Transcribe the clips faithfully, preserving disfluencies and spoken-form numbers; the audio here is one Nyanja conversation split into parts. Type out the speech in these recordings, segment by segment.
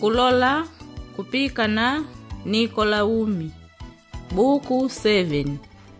Kulola kupikana Nikolaumi. Buku seven.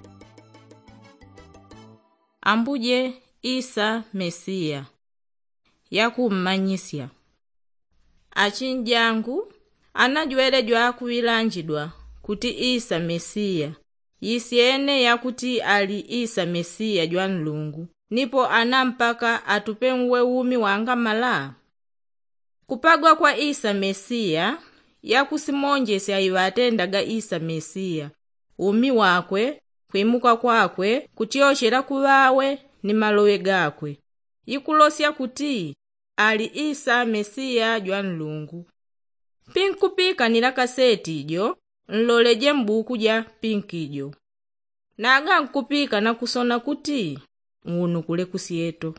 Ambuje Isa Mesia yakummanyisya. Achinjangu anajwelejwa kuwilanjidwa kuti Isa Mesia yisiene yakuti ali Isa Mesia jwa Mulungu, nipo anampaka atupenwe umi wanga mala. Kupagwa kwa Isa Mesia yakusimonjesya iwatendaga Isa Mesia umi wakwe, kwimuka kwakwe, kutioshera kuwawe ni malowe gakwe, yikulosya kuti ali Isa Mesia jwa Mulungu. Pinkupikanira kaseti ijo nloleje mbuku ja pinkijo, naga nkupika na kusona kuti ngunu kule kusieto.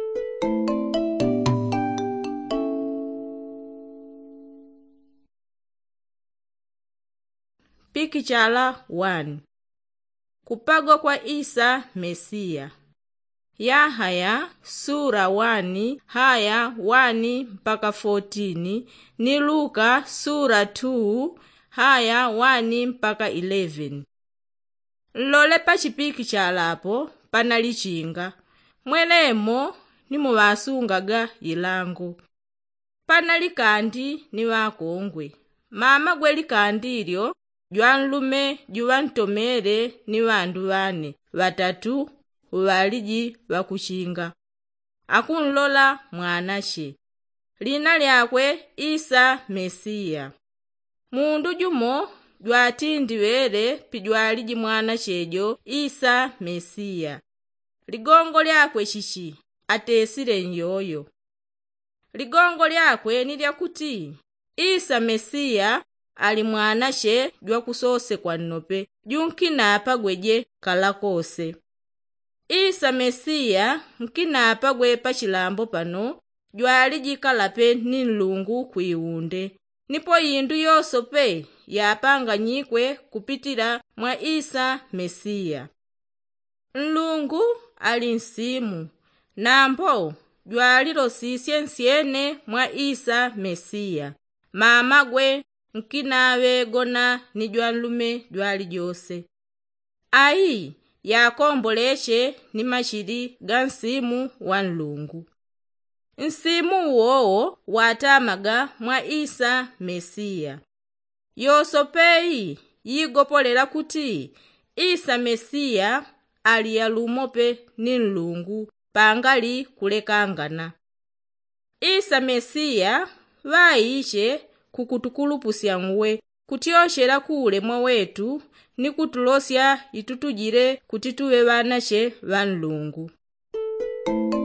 Pikichala one. Kupagwa kwa Isa Mesia. Yahaya sura one haya one mpaka fourteen ni Luka sura two haya one mpaka eleven. Nlole pa chipiki chalapo panali chinga, mwelemo ni muwasungaga ilango. Panali kandi ni wakongwe, mama gweli kandi ilyo jwanlume juwantomere ni wandu wane watatu waliji wakushinga. Akunlola mwanashe, lina lyakwe Isa Mesia. Mundu jumo jwatindiwele pijwaliji mwanashejo Isa Mesia. Ligongo lyakwe shishi atesile nyoyo. Ligongo lyakwe ni lyakuti Isa Mesia ali mwanashe jwa kusose kwa nope junkinapa gweje kalakose. Isa Mesia nkinapa gwe pachilambo pano jwaliji kalape ni Mulungu kwiwunde, nipo yindu yosope yapanganyikwe kupitira mwa Isa Mesia. Mulungu ali nsimu, nampo jwalilosisye nsyene mwa Isa Mesia. Mama gwe nkinawe gona ni jwanlume jwali jose. Ayi yakomboleshe ni mashiri ga nsimu wa Mulungu. Nsimu uwowo watamaga mwa Isa Mesia. Yosopeyi yigopolela kuti Isa Mesia ali yalumope ni Mulungu pangali kulekangana. Isa Mesia waishe kukutukulupusya ngwe kutioshera kuulemwa wetu ni kutulosya itutujire kuti tuwe wanashe wa Mulungu.